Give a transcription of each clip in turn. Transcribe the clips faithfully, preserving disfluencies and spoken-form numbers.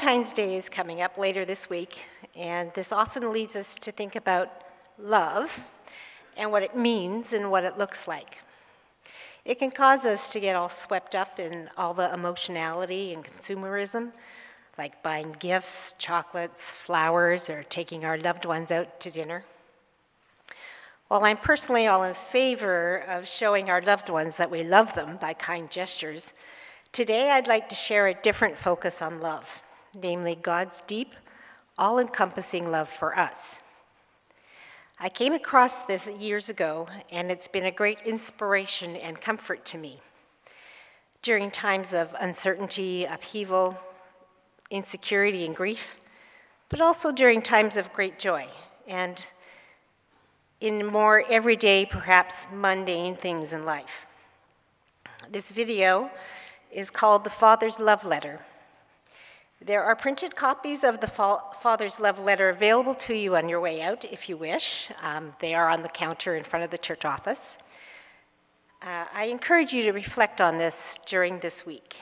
Valentine's Day is coming up later this week, and this often leads us to think about love and what it means and what it looks like. It can cause us to get all swept up in all the emotionality and consumerism, like buying gifts, chocolates, flowers, or taking our loved ones out to dinner. While I'm personally all in favor of showing our loved ones that we love them by kind gestures, today I'd like to share a different focus on love, namely God's deep, all-encompassing love for us. I came across this years ago, and it's been a great inspiration and comfort to me. During times of uncertainty, upheaval, insecurity, and grief, but also during times of great joy, and in more everyday, perhaps mundane things in life. This video is called The Father's Love Letter. There are printed copies of the Father's Love Letter available to you on your way out, if you wish. Um, they are on the counter in front of the church office. Uh, I encourage you to reflect on this during this week.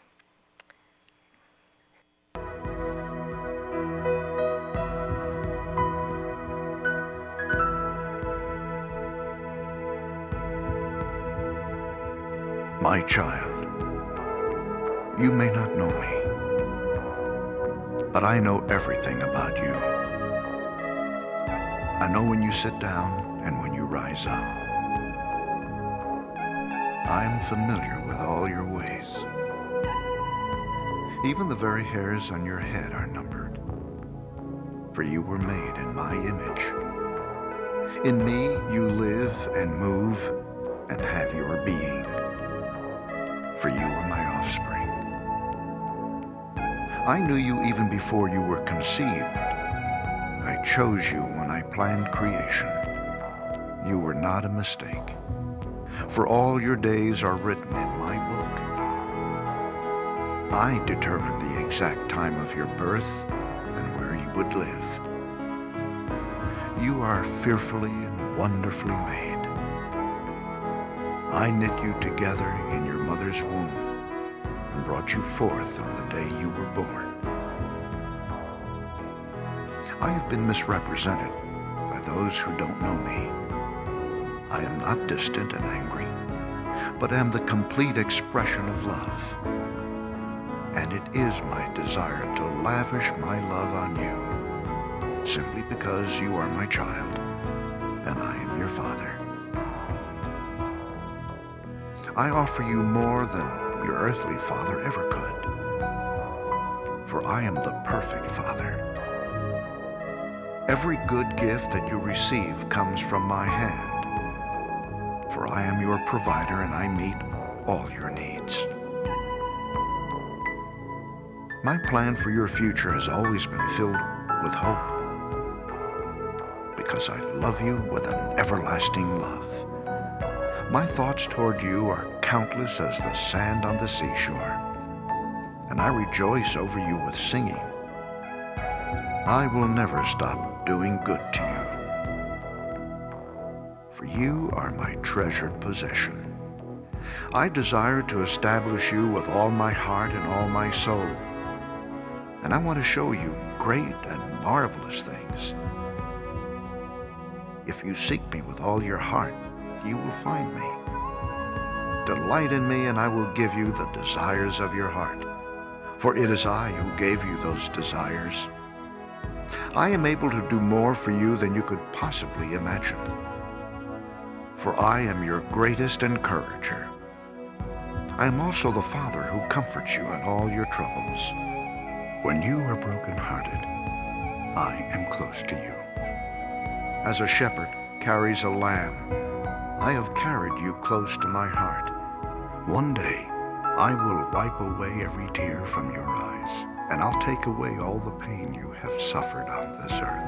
My child, you may not know me, but I know everything about you. I know when you sit down and when you rise up. I am familiar with all your ways. Even the very hairs on your head are numbered, for you were made in my image. In me you live and move and have your being, for you are my offspring. I knew you even before you were conceived. I chose you when I planned creation. You were not a mistake, for all your days are written in my book. I determined the exact time of your birth and where you would live. You are fearfully and wonderfully made. I knit you together in your mother's womb and brought you forth on the day you were born. I have been misrepresented by those who don't know me. I am not distant and angry, but am the complete expression of love. And it is my desire to lavish my love on you, simply because you are my child and I am your father. I offer you more than your earthly father ever could, for I am the perfect father. Every good gift that you receive comes from my hand, for I am your provider and I meet all your needs. My plan for your future has always been filled with hope, because I love you with an everlasting love. My thoughts toward you are countless as the sand on the seashore, and I rejoice over you with singing. I will never stop doing good to you, for you are my treasured possession. I desire to establish you with all my heart and all my soul, and I want to show you great and marvelous things. If you seek me with all your heart, you will find me. Delight in me, and I will give you the desires of your heart, for it is I who gave you those desires. I am able to do more for you than you could possibly imagine, for I am your greatest encourager. I am also the Father who comforts you in all your troubles. When you are brokenhearted, I am close to you. As a shepherd carries a lamb, I have carried you close to my heart. One day, I will wipe away every tear from your eyes, and I'll take away all the pain you have suffered on this earth.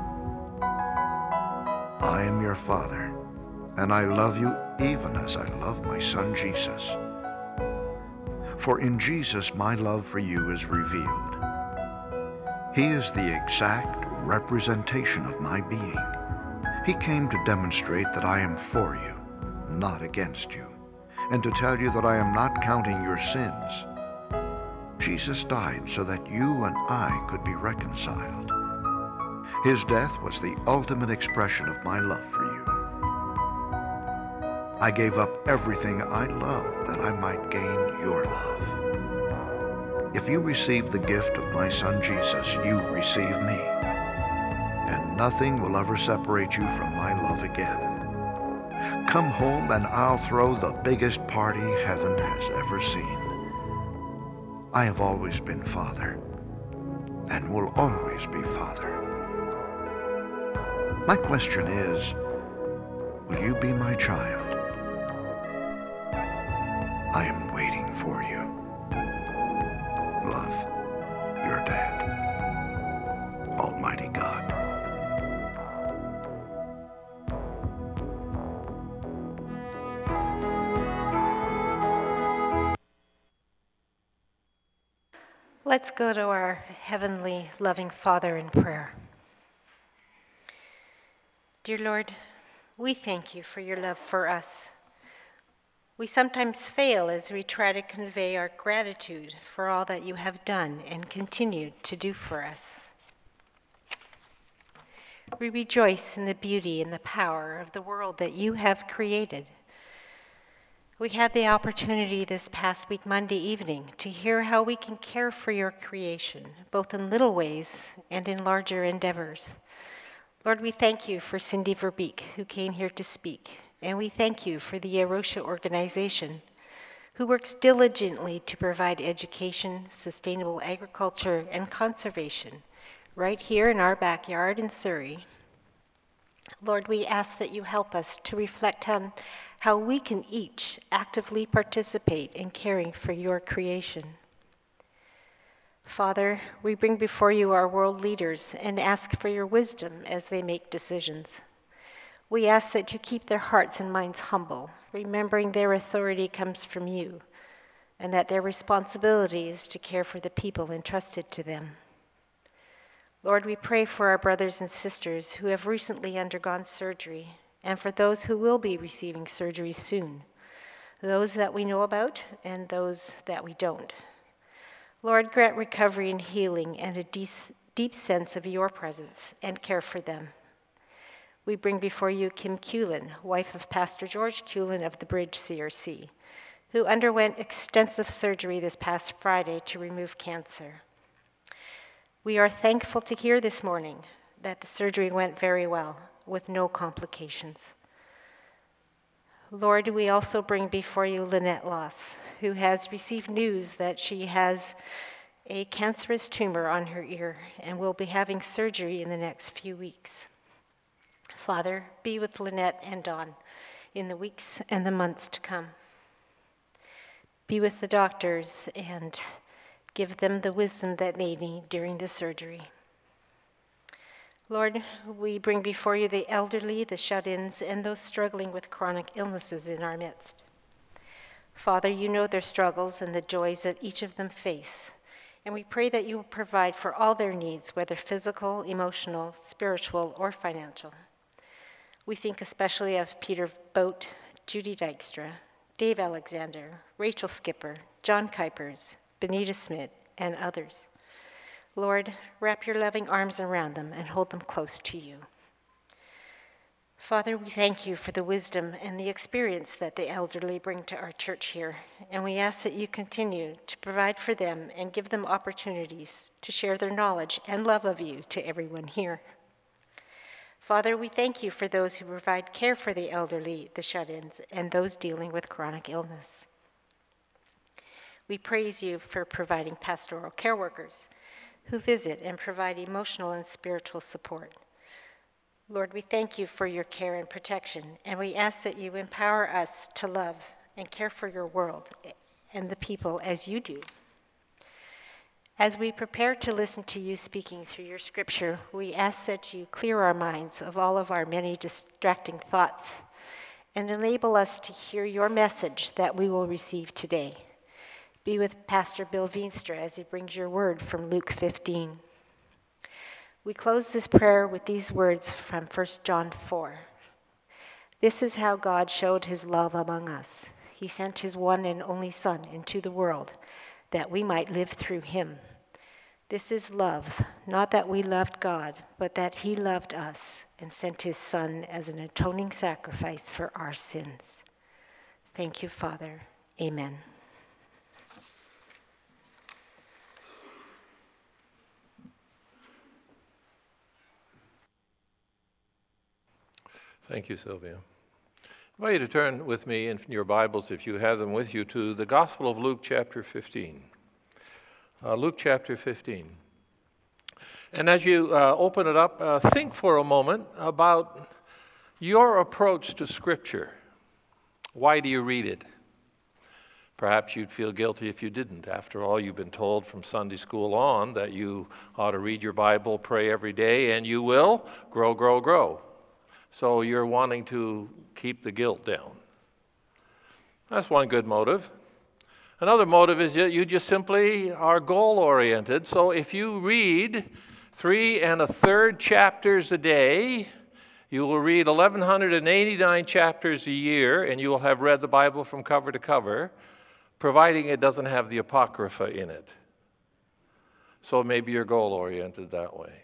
I am your Father, and I love you even as I love my Son Jesus. For in Jesus my love for you is revealed. He is the exact representation of my being. He came to demonstrate that I am for you, not against you, and to tell you that I am not counting your sins. Jesus died so that you and I could be reconciled. His death was the ultimate expression of my love for you. I gave up everything I loved that I might gain your love. If you receive the gift of my Son Jesus, you receive me, and nothing will ever separate you from my love again. Come home and I'll throw the biggest party heaven has ever seen. I have always been Father, and will always be Father. My question is, will you be my child? I am waiting for you. Love, your dad, Almighty God. Let's go to our heavenly, loving Father in prayer. Dear Lord, we thank you for your love for us. We sometimes fail as we try to convey our gratitude for all that you have done and continue to do for us. We rejoice in the beauty and the power of the world that you have created. We had the opportunity this past week, Monday evening, to hear how we can care for your creation, both in little ways and in larger endeavors. Lord, we thank you for Cindy Verbeek, who came here to speak, and we thank you for the Arosha organization, who works diligently to provide education, sustainable agriculture, and conservation right here in our backyard in Surrey. Lord, we ask that you help us to reflect on how we can each actively participate in caring for your creation. Father, we bring before you our world leaders and ask for your wisdom as they make decisions. We ask that you keep their hearts and minds humble, remembering their authority comes from you, and that their responsibility is to care for the people entrusted to them. Lord, we pray for our brothers and sisters who have recently undergone surgery, and for those who will be receiving surgery soon, those that we know about and those that we don't. Lord, grant recovery and healing and a deep, deep sense of your presence and care for them. We bring before you Kim Cullen, wife of Pastor George Cullen of the Bridge C R C, who underwent extensive surgery this past Friday to remove cancer. We are thankful to hear this morning that the surgery went very well, with no complications. Lord, we also bring before you Lynette Loss, who has received news that she has a cancerous tumor on her ear and will be having surgery in the next few weeks. Father, be with Lynette and Dawn in the weeks and the months to come. Be with the doctors and give them the wisdom that they need during the surgery. Lord, we bring before you the elderly, the shut-ins, and those struggling with chronic illnesses in our midst. Father, you know their struggles and the joys that each of them face, and we pray that you will provide for all their needs, whether physical, emotional, spiritual, or financial. We think especially of Peter Boat, Judy Dykstra, Dave Alexander, Rachel Skipper, John Kuipers, Benita Smith, and others. Lord, wrap your loving arms around them and hold them close to you. Father, we thank you for the wisdom and the experience that the elderly bring to our church here, and we ask that you continue to provide for them and give them opportunities to share their knowledge and love of you to everyone here. Father, we thank you for those who provide care for the elderly, the shut-ins, and those dealing with chronic illness. We praise you for providing pastoral care workers who visit and provide emotional and spiritual support. Lord, we thank you for your care and protection, and we ask that you empower us to love and care for your world and the people as you do. As we prepare to listen to you speaking through your scripture, we ask that you clear our minds of all of our many distracting thoughts and enable us to hear your message that we will receive today. Be with Pastor Bill Veenstra as he brings your word from Luke fifteen. We close this prayer with these words from First John four. This is how God showed his love among us. He sent his one and only Son into the world, that we might live through him. This is love, not that we loved God, but that he loved us and sent his Son as an atoning sacrifice for our sins. Thank you, Father. Amen. Thank you, Sylvia. I invite you to turn with me in your Bibles, if you have them with you, to the Gospel of Luke chapter fifteen. Uh, Luke chapter fifteen. And as you uh, open it up, uh, think for a moment about your approach to Scripture. Why do you read it? Perhaps you'd feel guilty if you didn't. After all, you've been told from Sunday school on that you ought to read your Bible, pray every day, and you will grow, grow, grow. So you're wanting to keep the guilt down. That's one good motive. Another motive is that you just simply are goal-oriented. So if you read three and a third chapters a day, you will read one thousand one hundred eighty-nine chapters a year, and you will have read the Bible from cover to cover, providing it doesn't have the Apocrypha in it. So maybe you're goal-oriented that way.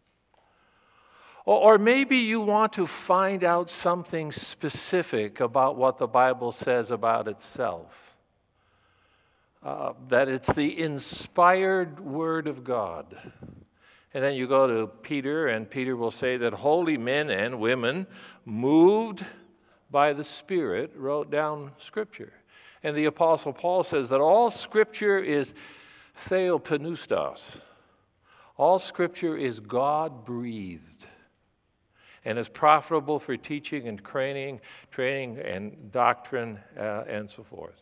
Or maybe you want to find out something specific about what the Bible says about itself. Uh, that it's the inspired Word of God. And then you go to Peter, and Peter will say that holy men and women, moved by the Spirit, wrote down Scripture. And the Apostle Paul says that all Scripture is theopneustos. All Scripture is God-breathed and is profitable for teaching and training, training and doctrine, uh, and so forth.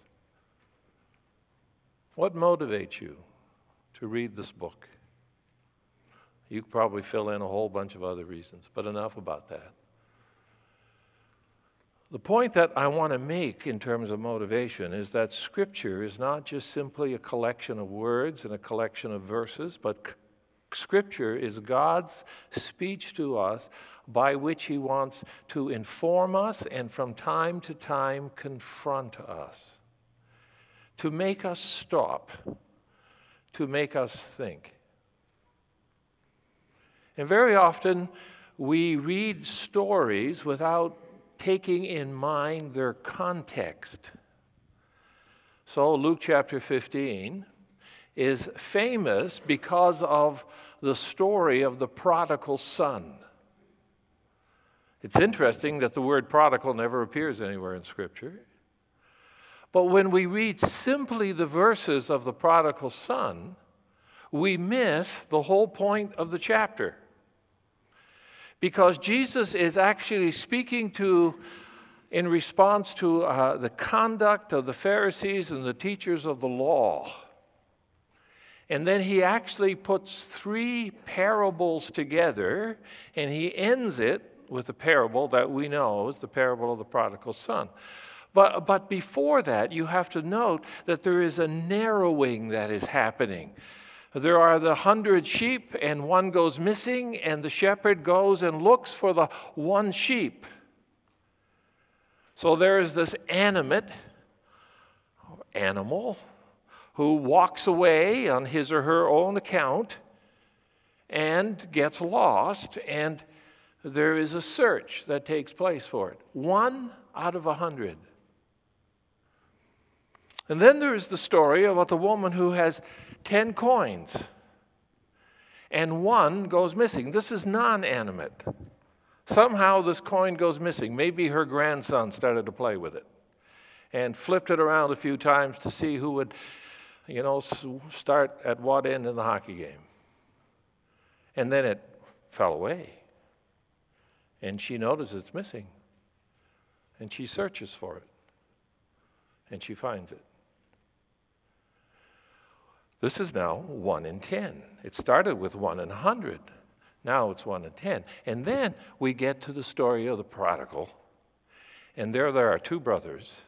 What motivates you to read this book? You could probably fill in a whole bunch of other reasons, but enough about that. The point that I want to make in terms of motivation is that Scripture is not just simply a collection of words and a collection of verses, but Scripture is God's speech to us by which he wants to inform us and from time to time confront us, to make us stop, to make us think. And very often we read stories without taking in mind their context. So Luke chapter fifteen is famous because of the story of the prodigal son. It's interesting that the word prodigal never appears anywhere in Scripture. But when we read simply the verses of the prodigal son, we miss the whole point of the chapter. Because Jesus is actually speaking to, in response to uh, the conduct of the Pharisees and the teachers of the law. And then he actually puts three parables together, and he ends it with a parable that we know is the parable of the prodigal son. But, but before that, you have to note that there is a narrowing that is happening. There are the hundred sheep, and one goes missing, and the shepherd goes and looks for the one sheep. So there is this animate animal who walks away on his or her own account and gets lost, and there is a search that takes place for it. One out of a hundred. And then there is the story about the woman who has ten coins, and one goes missing. This is non-animate. Somehow this coin goes missing. Maybe her grandson started to play with it and flipped it around a few times to see who would, you know, start at what end in the hockey game. And then it fell away. And she notices it's missing. And she searches for it. And she finds it. This is now one in ten. It started with one in a hundred. Now it's one in ten. And then we get to the story of the prodigal. And there there are two brothers.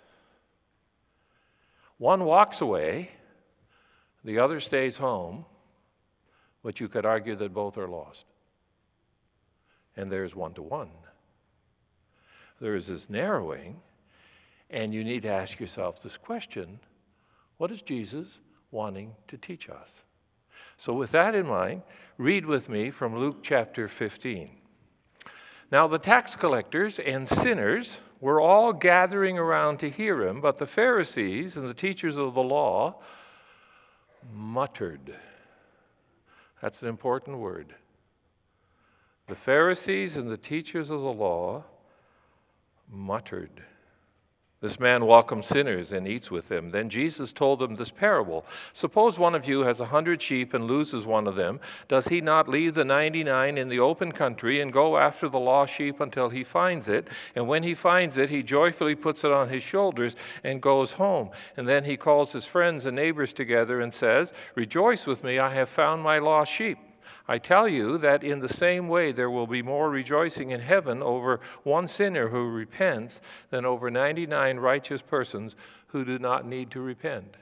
One walks away. The other stays home. But you could argue that both are lost. And there's one to one. There is this narrowing. And you need to ask yourself this question. What does Jesus wanting to teach us. So with that in mind, read with me from Luke chapter fifteen. Now the tax collectors and sinners were all gathering around to hear him, but the Pharisees and the teachers of the law muttered. That's an important word. The Pharisees and the teachers of the law muttered. This man welcomes sinners and eats with them. Then Jesus told them this parable. Suppose one of you has a hundred sheep and loses one of them. Does he not leave the ninety-nine in the open country and go after the lost sheep until he finds it? And when he finds it, he joyfully puts it on his shoulders and goes home. And then he calls his friends and neighbors together and says, "Rejoice with me, I have found my lost sheep." I tell you that in the same way there will be more rejoicing in heaven over one sinner who repents than over ninety-nine righteous persons who do not need to repent.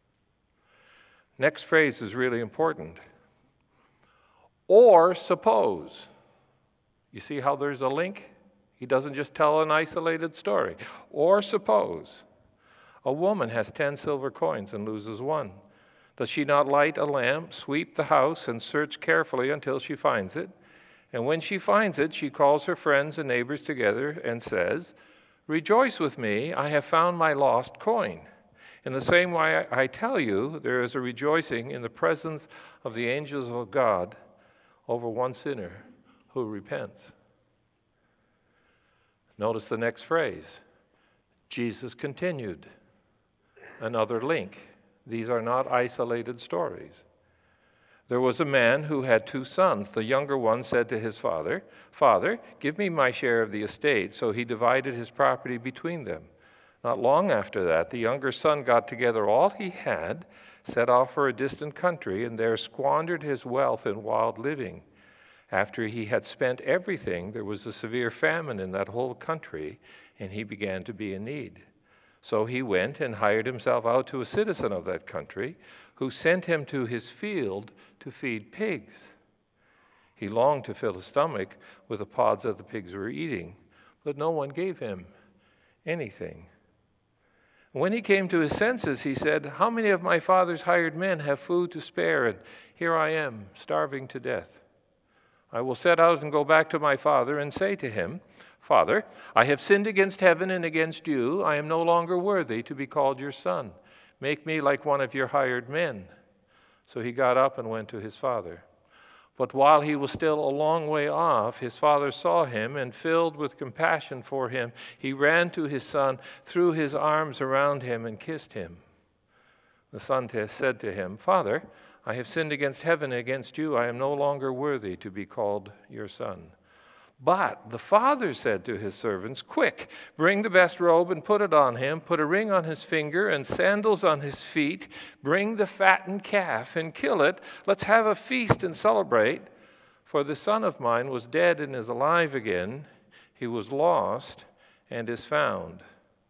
Next phrase is really important. Or suppose. You see how there's a link? He doesn't just tell an isolated story. Or suppose a woman has ten silver coins and loses one. Does she not light a lamp, sweep the house, and search carefully until she finds it? And when she finds it, she calls her friends and neighbors together and says, "Rejoice with me, I have found my lost coin." In the same way, I tell you, there is a rejoicing in the presence of the angels of God over one sinner who repents. Notice the next phrase. Jesus continued. Another link. These are not isolated stories. There was a man who had two sons. The younger one said to his father, "Father, give me my share of the estate." So he divided his property between them. Not long after that, the younger son got together all he had, set off for a distant country, and there squandered his wealth in wild living. After he had spent everything, there was a severe famine in that whole country, and he began to be in need. So he went and hired himself out to a citizen of that country, who sent him to his field to feed pigs. He longed to fill his stomach with the pods that the pigs were eating, but no one gave him anything. When he came to his senses, he said, "How many of my father's hired men have food to spare, and here I am, starving to death? I will set out and go back to my father and say to him, 'Father, I have sinned against heaven and against you. I am no longer worthy to be called your son. Make me like one of your hired men.' So he got up and went to his father. But while he was still a long way off, his father saw him, and filled with compassion for him, he ran to his son, threw his arms around him, and kissed him. The son said to him, 'Father, I have sinned against heaven and against you. I am no longer worthy to be called your son.' But the father said to his servants, 'Quick, bring the best robe and put it on him. Put a ring on his finger and sandals on his feet. Bring the fattened calf and kill it. Let's have a feast and celebrate. For the son of mine was dead and is alive again. He was lost and is found.'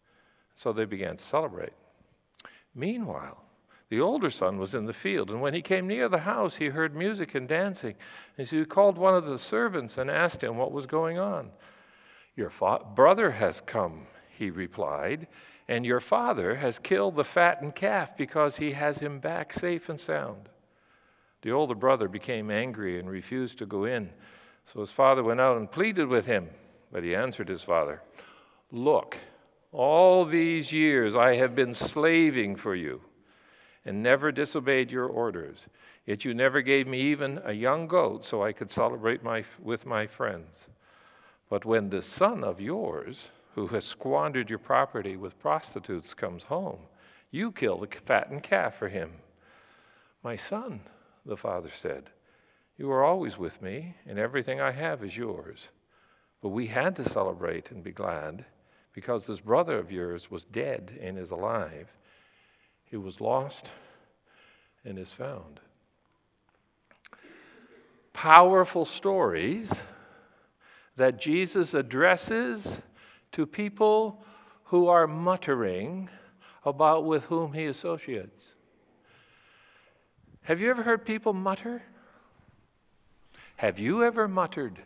So they began to celebrate. Meanwhile, the older son was in the field, and when he came near the house, he heard music and dancing. And so he called one of the servants and asked him what was going on. 'Your fa- brother has come,' he replied, 'and your father has killed the fattened calf because he has him back safe and sound.' The older brother became angry and refused to go in. So his father went out and pleaded with him. But he answered his father, 'Look, all these years I have been slaving for you and never disobeyed your orders. Yet you never gave me even a young goat so I could celebrate my, with my friends. But when this son of yours, who has squandered your property with prostitutes, comes home, you kill the fattened calf for him.' 'My son,' the father said, 'you are always with me, and everything I have is yours. But we had to celebrate and be glad, because this brother of yours was dead and is alive. He was lost and is found.'" Powerful stories that Jesus addresses to people who are muttering about with whom he associates. Have you ever heard people mutter? Have you ever muttered?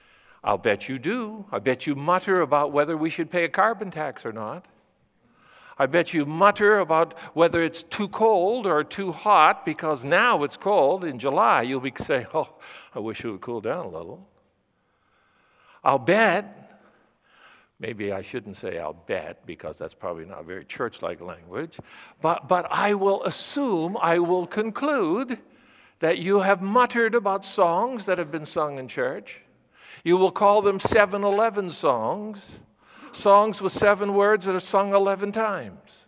I'll bet you do. I bet you mutter about whether we should pay a carbon tax or not. I bet you mutter about whether it's too cold or too hot, because now it's cold. In July, you'll be saying, oh, I wish it would cool down a little. I'll bet, maybe I shouldn't say I'll bet, because that's probably not very church-like language, but, but I will assume, I will conclude that you have muttered about songs that have been sung in church. You will call them seven eleven songs. Songs with seven words that are sung eleven times.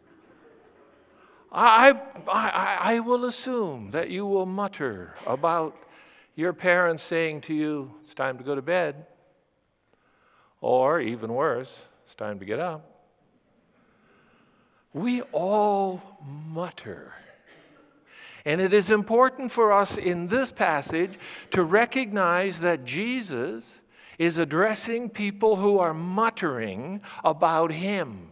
I, I, I will assume that you will mutter about your parents saying to you, it's time to go to bed. Or, even worse, it's time to get up. We all mutter. And it is important for us in this passage to recognize that Jesus is addressing people who are muttering about him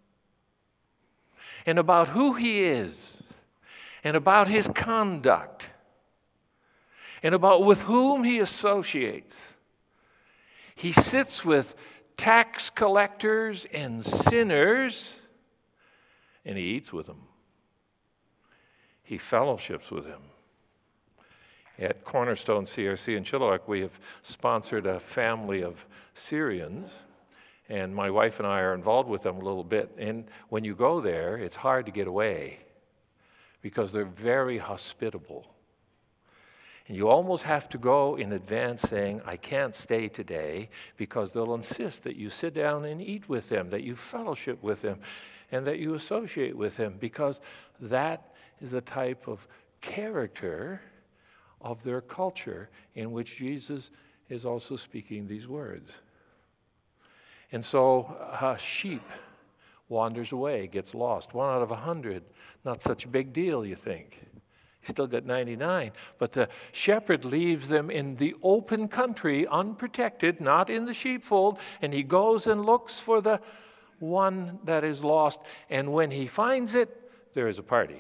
and about who he is and about his conduct and about with whom he associates. He sits with tax collectors and sinners, and he eats with them. He fellowships with them. At Cornerstone C R C in Chilliwack, we have sponsored a family of Syrians, and my wife and I are involved with them a little bit. And when you go there, it's hard to get away because they're very hospitable. And you almost have to go in advance saying, I can't stay today, because they'll insist that you sit down and eat with them, that you fellowship with them, and that you associate with them, because that is the type of character of their culture in which Jesus is also speaking these words. And so a sheep wanders away, gets lost. One out of a hundred, not such a big deal, you think. He's still got ninety-nine. But the shepherd leaves them in the open country, unprotected, not in the sheepfold, and he goes and looks for the one that is lost. And when he finds it, there is a party.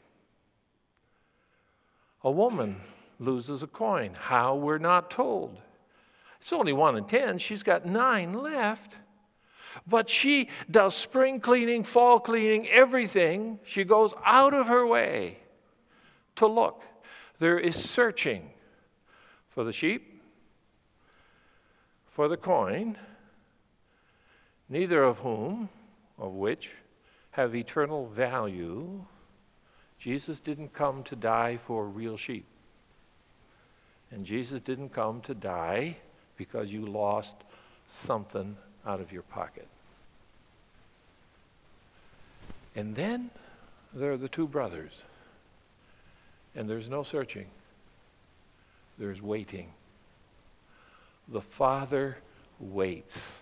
A woman loses a coin. How? We're not told. It's only one in ten. She's got nine left. But she does spring cleaning, fall cleaning, everything. She goes out of her way to look. There is searching for the sheep, for the coin, neither of whom, of which, have eternal value. Jesus didn't come to die for real sheep. And Jesus didn't come to die because you lost something out of your pocket. And then there are the two brothers. And there's no searching. There's waiting. The Father waits.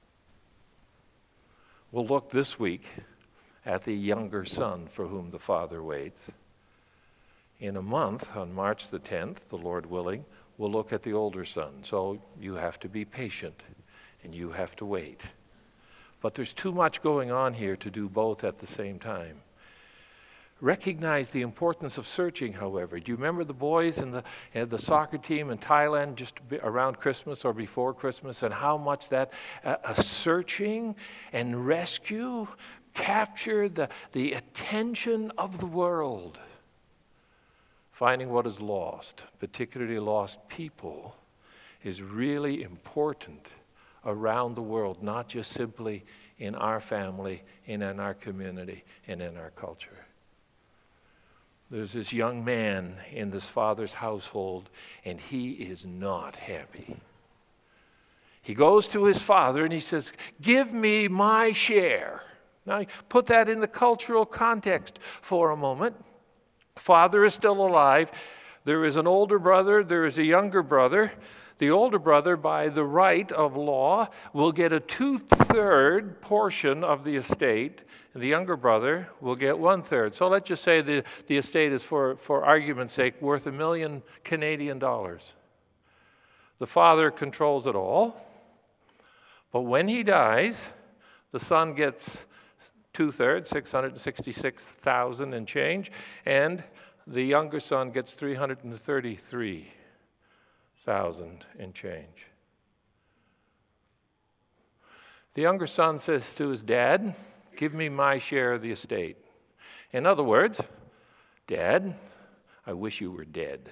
We'll look this week at the younger son for whom the Father waits. In a month, on March the tenth, the Lord willing, we'll look at the older son. So you have to be patient and you have to wait. But there's too much going on here to do both at the same time. Recognize the importance of searching, however. Do you remember the boys in the, in the soccer team in Thailand just around Christmas or before Christmas, and how much that uh, uh, searching and rescue captured the, the attention of the world? Finding what is lost, particularly lost people, is really important around the world, not just simply in our family and in our community and in our culture. There's this young man in this father's household, and he is not happy. He goes to his father and he says, give me my share. Now, put that in the cultural context for a moment. Father is still alive. There is an older brother. There is a younger brother. The older brother, by the right of law, will get a two-third portion of the estate, and the younger brother will get one-third. So let's just say the, the estate is, for, for argument's sake, worth a million Canadian dollars. The father controls it all, but when he dies, the son gets two-thirds, six hundred sixty-six thousand and change, and the younger son gets three hundred thirty-three thousand and change. The younger son says to his dad, Give me my share of the estate. In other words, Dad, I wish you were dead.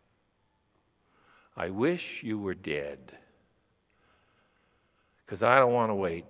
I wish you were dead. Because I don't want to wait.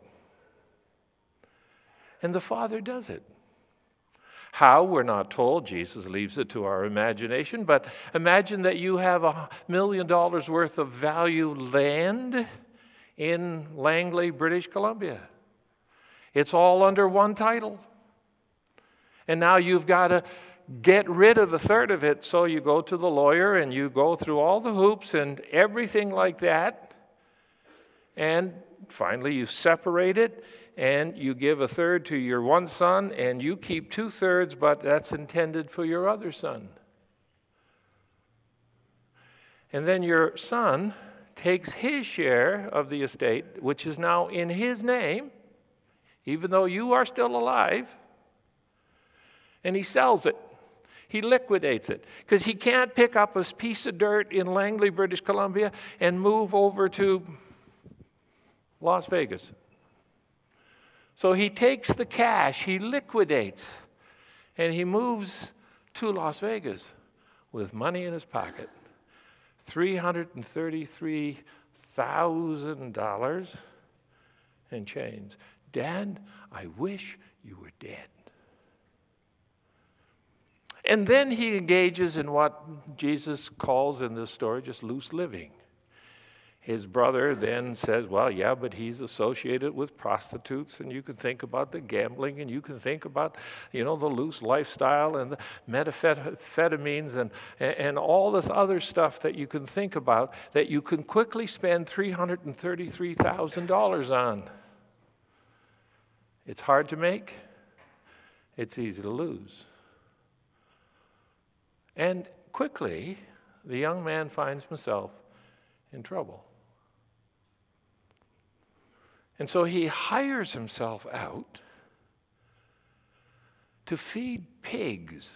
And the Father does it. How, we're not told. Jesus leaves it to our imagination. But imagine that you have a million dollars worth of value land in Langley, British Columbia. It's all under one title. And now you've got to get rid of a third of it. So you go to the lawyer and you go through all the hoops and everything like that. And finally you separate it. And you give a third to your one son, and you keep two-thirds, but that's intended for your other son. And then your son takes his share of the estate, which is now in his name, even though you are still alive, and he sells it. He liquidates it, because he can't pick up a piece of dirt in Langley, British Columbia, and move over to Las Vegas. So he takes the cash, he liquidates, and he moves to Las Vegas with money in his pocket. three hundred thirty-three thousand dollars and change. Dad, I wish you were dead. And then he engages in what Jesus calls in this story just loose living. His brother then says, well, yeah, but he's associated with prostitutes, and you can think about the gambling, and you can think about, you know, the loose lifestyle and the methamphetamines and, and all this other stuff that you can think about that you can quickly spend three hundred thirty-three thousand dollars on. It's hard to make. It's easy to lose. And quickly, the young man finds himself in trouble. And so he hires himself out to feed pigs.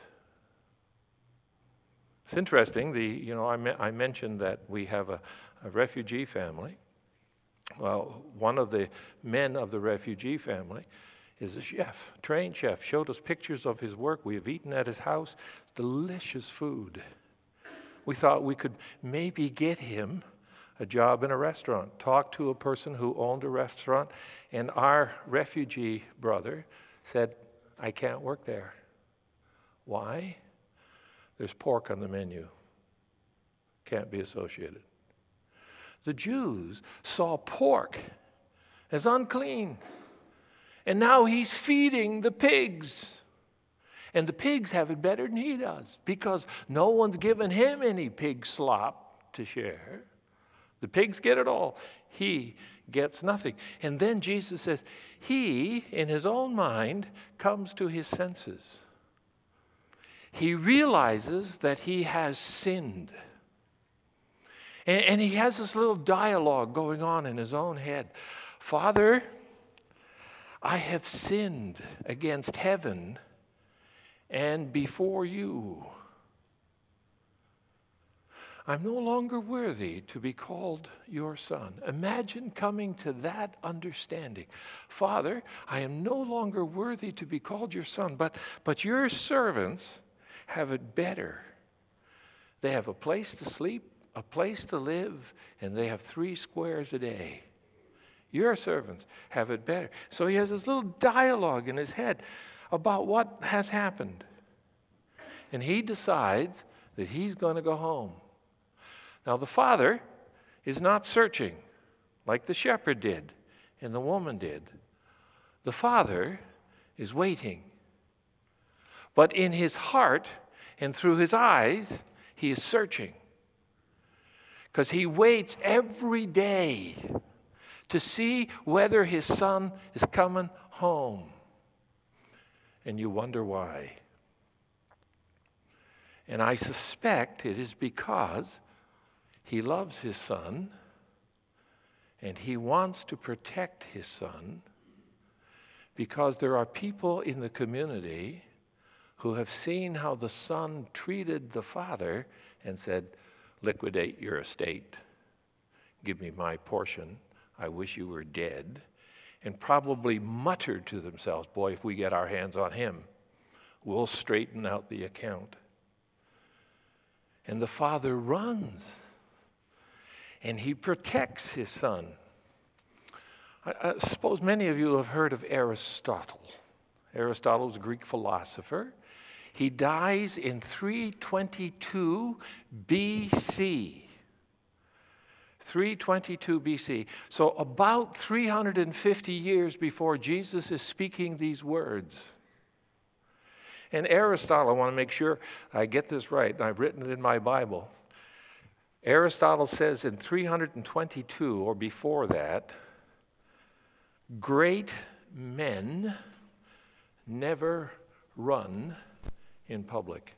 It's interesting. The you know I, me- I mentioned that we have a, a refugee family. Well, one of the men of the refugee family is a chef, trained chef. Showed us pictures of his work. We have eaten at his house. Delicious food. We thought we could maybe get him a job in a restaurant, talk to a person who owned a restaurant, and our refugee brother said, I can't work there. Why? There's pork on the menu. Can't be associated. The Jews saw pork as unclean, and now he's feeding the pigs. And the pigs have it better than he does, because no one's given him any pig slop to share. The pigs get it all. He gets nothing. And then Jesus says, he, in his own mind, comes to his senses. He realizes that he has sinned. And, and he has this little dialogue going on in his own head. Father, I have sinned against heaven and before you. I'm no longer worthy to be called your son. Imagine coming to that understanding. Father, I am no longer worthy to be called your son, but, but your servants have it better. They have a place to sleep, a place to live, and they have three squares a day. Your servants have it better. So he has this little dialogue in his head about what has happened. And he decides that he's going to go home. Now, the father is not searching like the shepherd did and the woman did. The father is waiting. But in his heart and through his eyes, he is searching. Because he waits every day to see whether his son is coming home. And you wonder why. And I suspect it is because he loves his son, and he wants to protect his son, because there are people in the community who have seen how the son treated the father and said, liquidate your estate. Give me my portion. I wish you were dead. and probably muttered to themselves, boy, if we get our hands on him, we'll straighten out the account. And the father runs, and he protects his son. I, I suppose many of you have heard of Aristotle. Aristotle was a Greek philosopher. He dies in three twenty-two B C. three twenty-two B C. So about three hundred fifty years before Jesus is speaking these words. And Aristotle, I want to make sure I get this right, and I've written it in my Bible. Aristotle says in three hundred twenty-two, or before that, great men never run in public.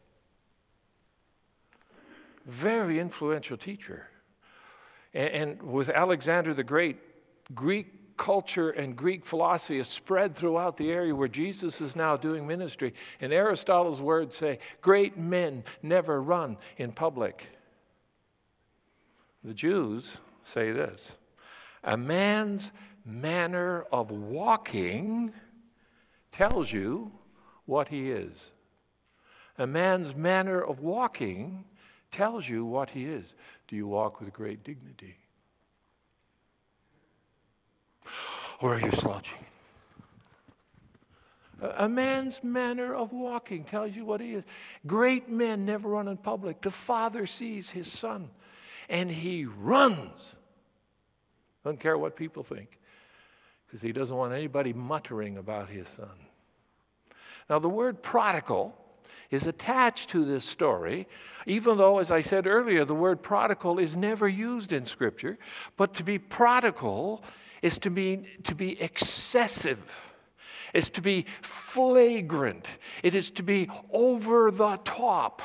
Very influential teacher. And, and with Alexander the Great, Greek culture and Greek philosophy is spread throughout the area where Jesus is now doing ministry. And Aristotle's words say, great men never run in public. The Jews say this, a man's manner of walking tells you what he is. A man's manner of walking tells you what he is. Do you walk with great dignity? Or are you slouching? A man's manner of walking tells you what he is. Great men never run in public. The father sees his son, and he runs. Doesn't care what people think, because he doesn't want anybody muttering about his son. Now, the word prodigal is attached to this story, even though, as I said earlier, the word prodigal is never used in Scripture. But to be prodigal is to be, to be excessive. It's to be flagrant. It is to be over the top.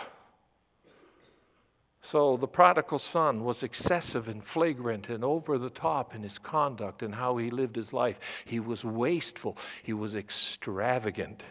So the prodigal son was excessive and flagrant and over the top in his conduct and how he lived his life. He was wasteful. He was extravagant.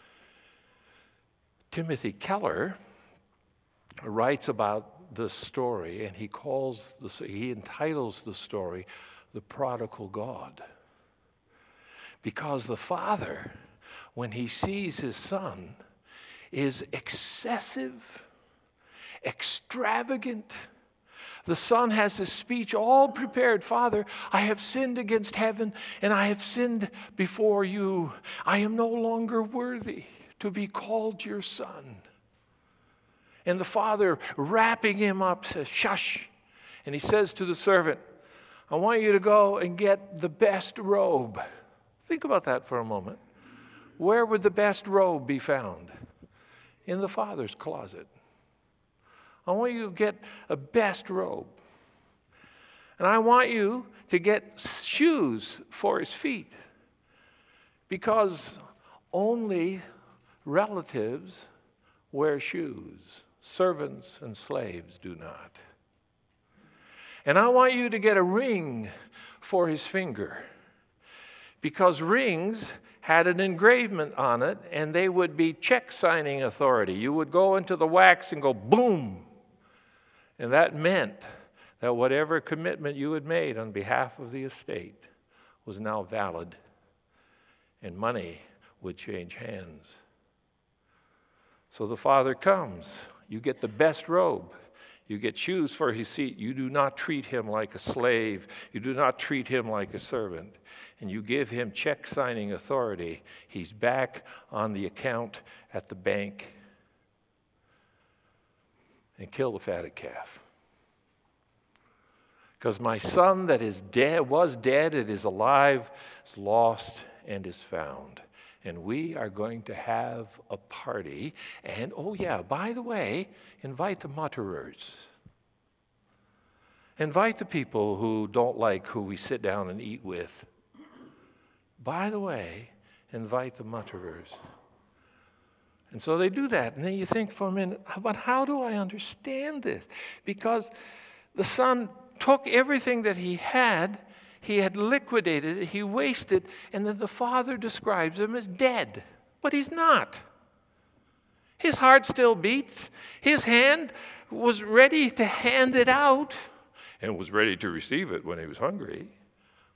Timothy Keller writes about this story, and he calls the, he entitles the story "The Prodigal God," because the father, when he sees his son, is excessive, extravagant. The son has his speech all prepared. Father, I have sinned against heaven, and I have sinned before you. I am no longer worthy to be called your son. And the father, wrapping him up, says, shush. And he says to the servant, I want you to go and get the best robe. Think about that for a moment. Where would the best robe be found? In the father's closet. I want you to get a best robe. And I want you to get shoes for his feet. Because only relatives wear shoes. Servants and slaves do not. And I want you to get a ring for his finger. Because rings had an engravement on it, and they would be check signing authority. You would go into the wax and go boom. And that meant that whatever commitment you had made on behalf of the estate was now valid, and money would change hands. So the father comes. You get the best robe. You get shoes for his seat. You do not treat him like a slave. You do not treat him like a servant. And you give him check signing authority. He's back on the account at the bank. And kill the fatted calf. Because my son that is dead was dead, it is alive, is lost, and is found. And we are going to have a party. And, oh yeah, by the way, invite the mutterers. Invite the people who don't like who we sit down and eat with. By the way, invite the mutterers. And so they do that. And then you think for a minute, but how do I understand this? Because the son took everything that he had, he had liquidated it, he wasted, and then the father describes him as dead. But he's not. His heart still beats. His hand was ready to hand it out and was ready to receive it when he was hungry.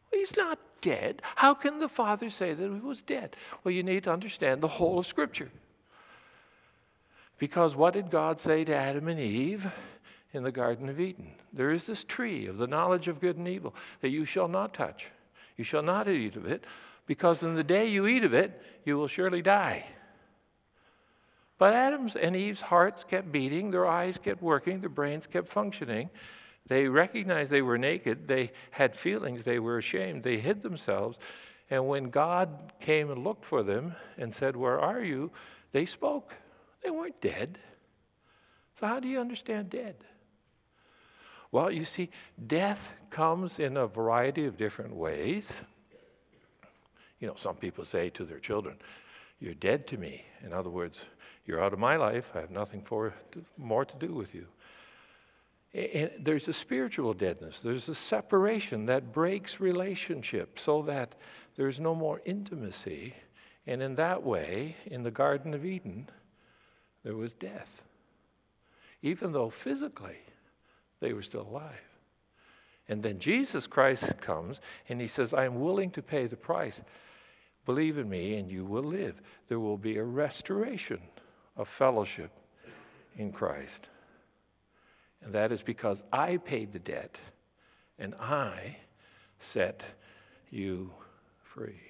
He's not dead. How can the Father say that he was dead? Well, you need to understand the whole of Scripture. Because what did God say to Adam and Eve in the Garden of Eden? There is this tree of the knowledge of good and evil that you shall not touch. You shall not eat of it, because in the day you eat of it, you will surely die. But Adam's and Eve's hearts kept beating, their eyes kept working, their brains kept functioning. They recognized they were naked, they had feelings, they were ashamed, they hid themselves. And when God came and looked for them and said, "Where are you?" they spoke. They weren't dead. So how do you understand dead? Well, you see, death comes in a variety of different ways. You know, some people say to their children, "You're dead to me." In other words, you're out of my life. I have nothing for to, more to do with you. And there's a spiritual deadness. There's a separation that breaks relationship so that there's no more intimacy. And in that way, in the Garden of Eden, there was death. Even though physically they were still alive. And then Jesus Christ comes and he says, "I am willing to pay the price. Believe in me and you will live." There will be a restoration of fellowship in Christ. And that is because I paid the debt and I set you free.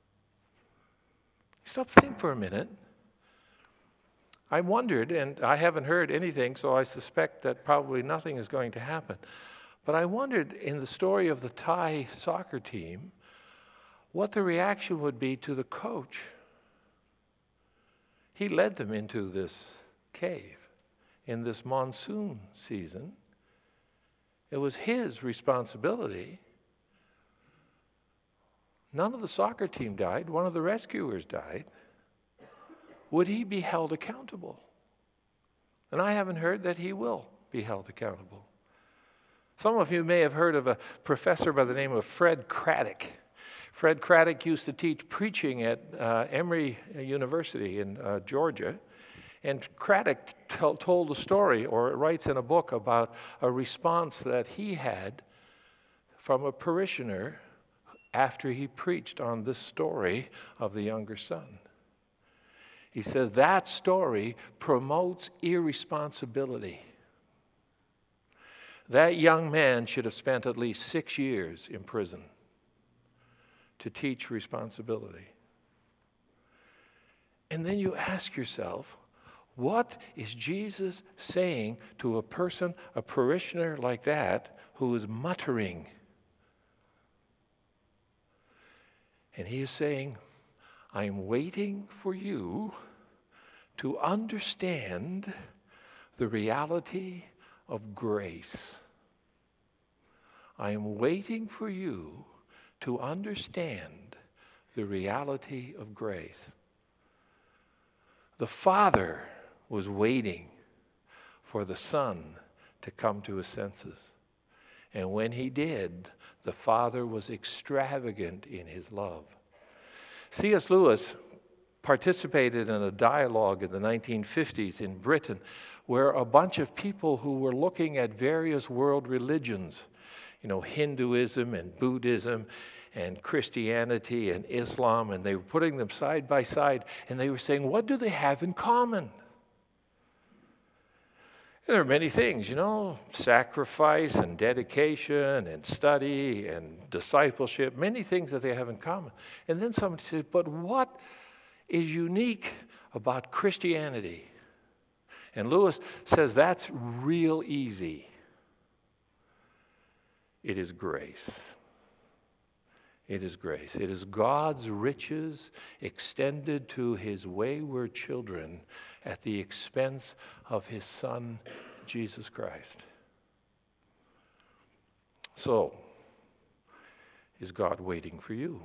Stop, think for a minute. I wondered, and I haven't heard anything, so I suspect that probably nothing is going to happen. But I wondered in the story of the Thai soccer team, what the reaction would be to the coach. He led them into this cave in this monsoon season. It was his responsibility. None of the soccer team died. One of the rescuers died. Would he be held accountable? And I haven't heard that he will be held accountable. Some of you may have heard of a professor by the name of Fred Craddock. Fred Craddock used to teach preaching at uh, Emory University in uh, Georgia. And Craddock t- told a story, or writes in a book, about a response that he had from a parishioner after he preached on this story of the younger son. He said that story promotes irresponsibility. That young man should have spent at least six years in prison to teach responsibility. And then you ask yourself, what is Jesus saying to a person, a parishioner like that, who is muttering? And he is saying, "I'm waiting for you to understand the reality of grace. I am waiting for you to understand the reality of grace." The Father was waiting for the Son to come to his senses. And when he did, the Father was extravagant in his love. C S Lewis participated in a dialogue in the nineteen fifties in Britain where a bunch of people who were looking at various world religions, you know, Hinduism and Buddhism and Christianity and Islam, and they were putting them side by side, and they were saying, what do they have in common? And there are many things, you know, sacrifice and dedication and study and discipleship, many things that they have in common. And then somebody said, but what is unique about Christianity? And Lewis says that's real easy. It is grace. It is grace. It is God's riches extended to his wayward children at the expense of his Son, Jesus Christ. So, is God waiting for you?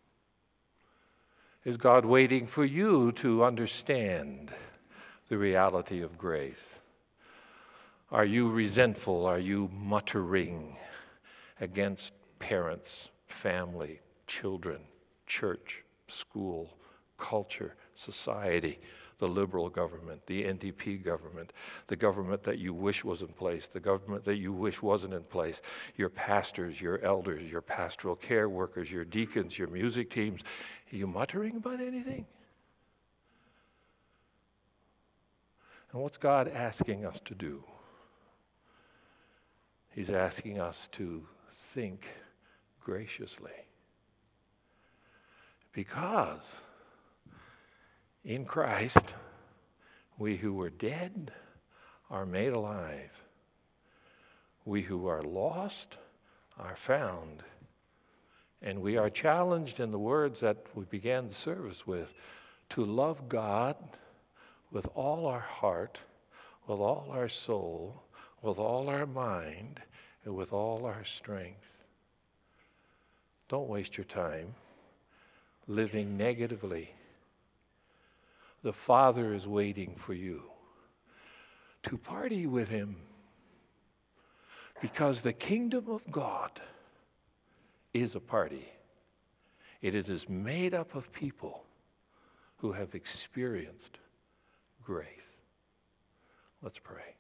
Is God waiting for you to understand the reality of grace? Are you resentful? Are you muttering against parents, family, children, church, school, culture, society, the Liberal government, the N D P government, the government that you wish was in place, the government that you wish wasn't in place, your pastors, your elders, your pastoral care workers, your deacons, your music teams. Are you muttering about anything? And what's God asking us to do? He's asking us to think graciously. Because in Christ, we who were dead are made alive. We who are lost are found. And we are challenged in the words that we began the service with, to love God with all our heart, with all our soul, with all our mind, and with all our strength. Don't waste your time living negatively. The Father is waiting for you to party with him, because the kingdom of God is a party. It is made up of people who have experienced grace. Let's pray.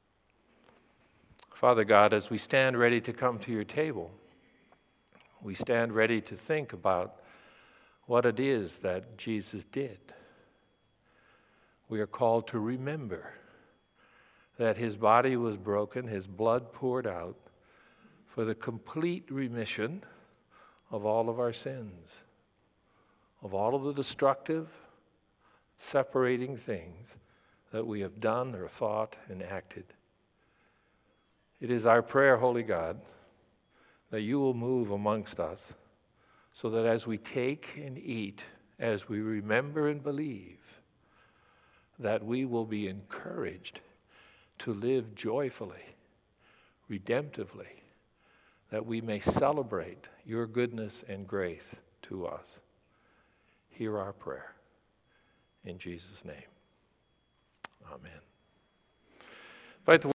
Father God, as we stand ready to come to your table, we stand ready to think about what it is that Jesus did. We are called to remember that his body was broken, his blood poured out for the complete remission of all of our sins, of all of the destructive, separating things that we have done or thought and acted. It is our prayer, Holy God, that you will move amongst us so that as we take and eat, as we remember and believe, that we will be encouraged to live joyfully, redemptively, that we may celebrate your goodness and grace to us. Hear our prayer. In Jesus' name, amen. Invite the